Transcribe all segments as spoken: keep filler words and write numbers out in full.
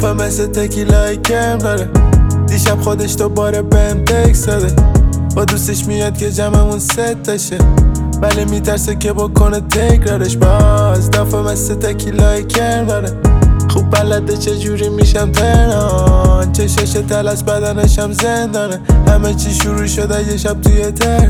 دفعه مثل تکیلای کرم داره. دیشب خودش دوباره بهم تکس داده، با دوستش میاد که جمعمون ست تشه، ولی میترسه که بکنه تکرارش. باز دفعه مثل تکیلای کرم داره، خوب بلده چجوری میشم تهران. چشش تلس بدنشم زندانه، همه چی شروع شده یه شب توی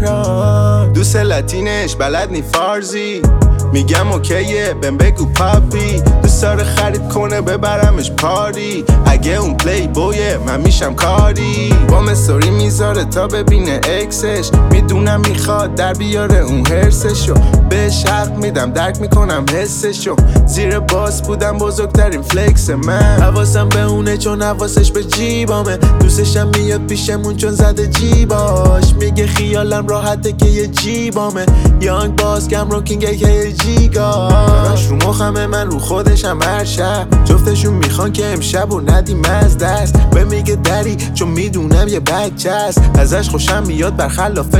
تهران. دوست لاتینش بلد نی فارزی، میگم اوکیه بهم بگو پاپی. دوست داره خرید کنه ببرمش پاری، اگه اون پلی بویه من میشم کاری. با مستوری میذاره تا ببینه اکسش، میدونم میخواد در بیاره اون هرسشو. بهش حق میدم درک میکنم حسشو، زیر باس بودم بزرگترین فلکس من. حواسم به اونه چون حواسش به جیبامه، دوستشم میاد پیشمون چون زده جیباش. میگه خیالم راحته که یه جیبامه، یانگ باز کم رو کینگه که یه جیگاش. رو مخمه من رو خودشم هر شب، جفتشون میخوان که امشب و ندیم از دست. به میگه دری چون میدونم یه بچه است، ازش خوشم میاد برخلاف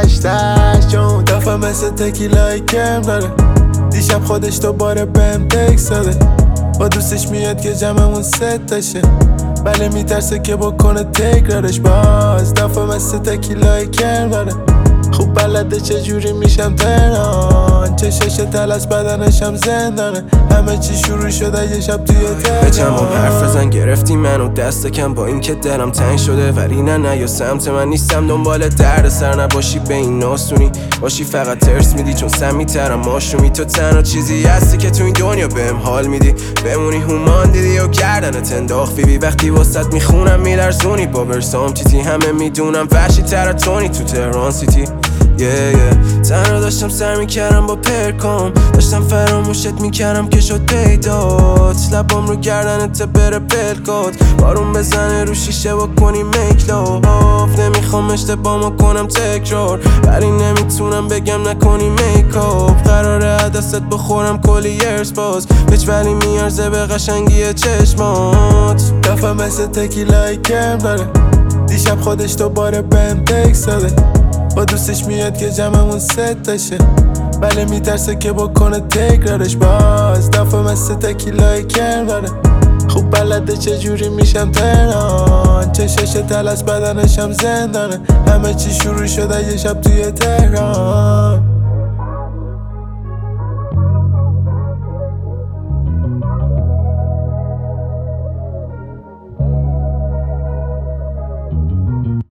گذشتش. چون دفعه مثل تکیلای کرم داره، دیشب خودش دوباره بهم تکس داده، با دوستش میاد که جمعمون ست تشه، ولی میترسه که بکنه تکرارش. باز دفعه مثل تکیلای کرم داره، خوب بلده چجوری میشم تهران. چشش تلس بدنشم زندانه، همه چی شروع شده یه شب توی تهران. به جمعم حرف بزن گرفتی منو دست کم، با این که دلم تنگ شده ولی نه نه یا سمت من نیستم. دنبال درد سر نباشی به این ناسونی باشی، فقط ترس میدی چون سمی ترم ماشومی. تو تنها چیزی هستی که تو این دنیا بهم حال میدی، بمونی هومان دیدی و گردنت انداخت فیبی. وقتی واسط میخونم میلرزونی با ورسام تیتی، همه میدونم وحشی تر تونی تو تهران سیتی. yeah, yeah. تنها داشتم سر میکردم با پرکام، داشتم فراموشت میکردم که شد پیدات. لبام رو گردنت بره پلکات، بارون بزنه رو شیشه با کنی میکلاف. نمیخوام اشتباهمو کنم تکرار، ولی نمیتونم بگم نکنی میکاپ. قراره دستت بخورم کلی ارس باز، هیچ ولی میارزه به قشنگی چشمات. دفعه مثل تکیلای کرم داره، دیشب خودش دوباره بهم تکس داده، با دوستش میاد که جمعمون ست تشه، ولی میترسه که بکنه تکرارش. باز دفعه مثل تکیلای کرم داره، خوب بلده چجوری میشم تهران. چشش تلس بدنشم زندانه، همه چی شروع شده یه شب توی تهران.